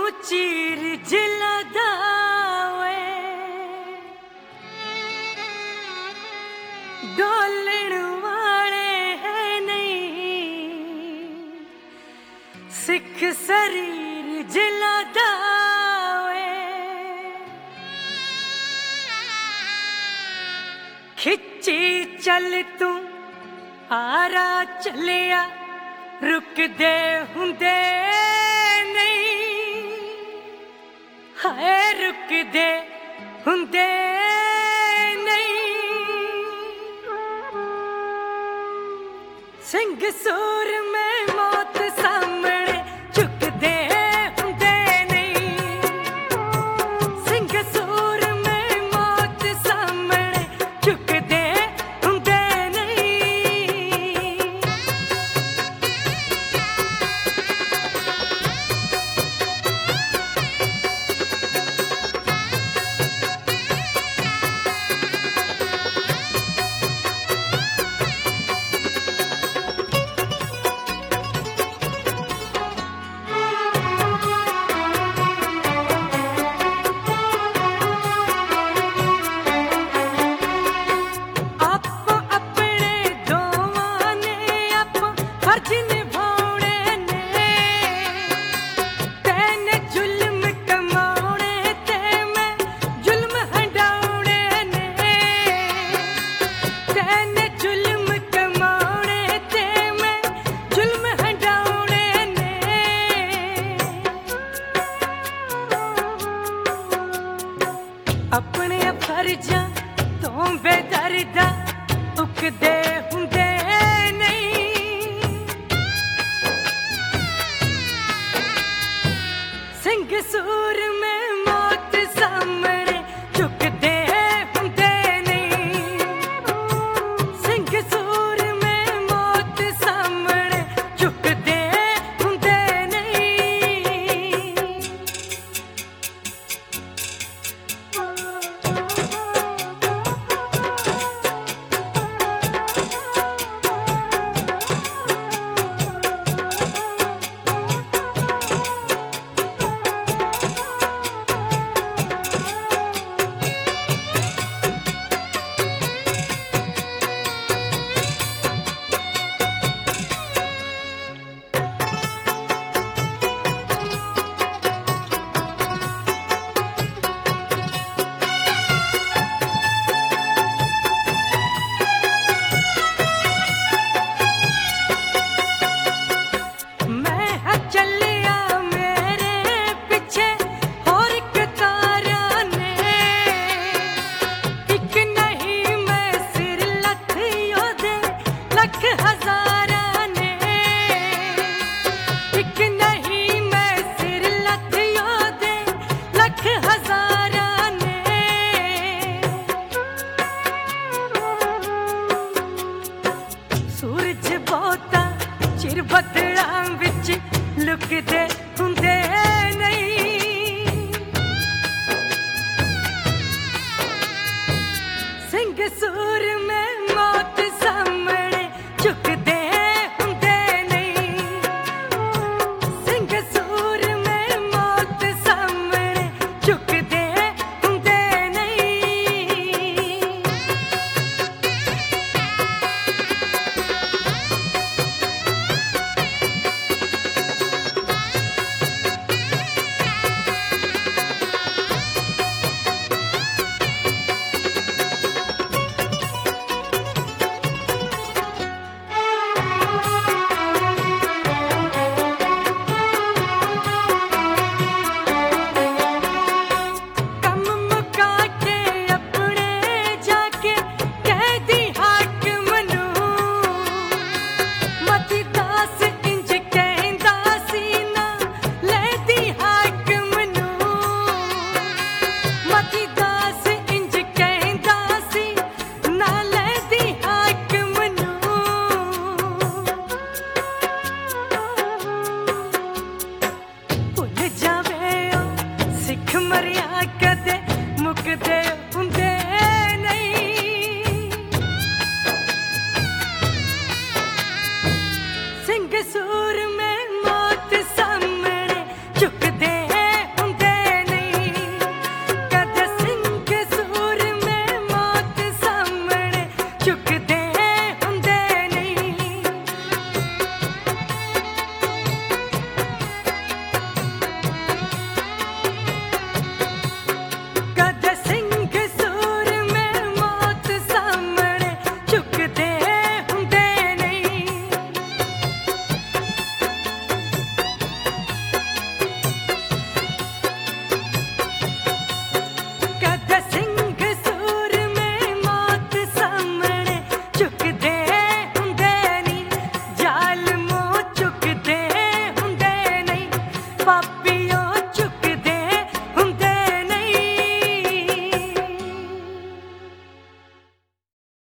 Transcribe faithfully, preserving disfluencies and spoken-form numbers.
चीर जिलादा वे डोलण वाले है नहीं सिख शरीर जिलादा वे खिच्ची चल तू आरा चलिया रुक दे हुंदे नहीं हाय रुक दे हुंदे नहीं सिंह सूर में मौत सामने झुक दे हुंदे नहीं सिंह सूर में मौत सामने झुक दे हुंदे नहीं अपने फर्जा तो बेदर्दा उकदे हुंदे नहीं सिंह सूर में मौत सामने झुक दे हुंदे नहीं सिंह सूर में मौत सामने झुक दे हुंदे नहीं सूरज बोता चिर बदलां विच लुकदे हुंदे नहीं सिंह सूर में मौत सामने झुकदे हुंदे नहीं सिंह सूर में मौत सामने झुकदे हुंदे नहीं मरी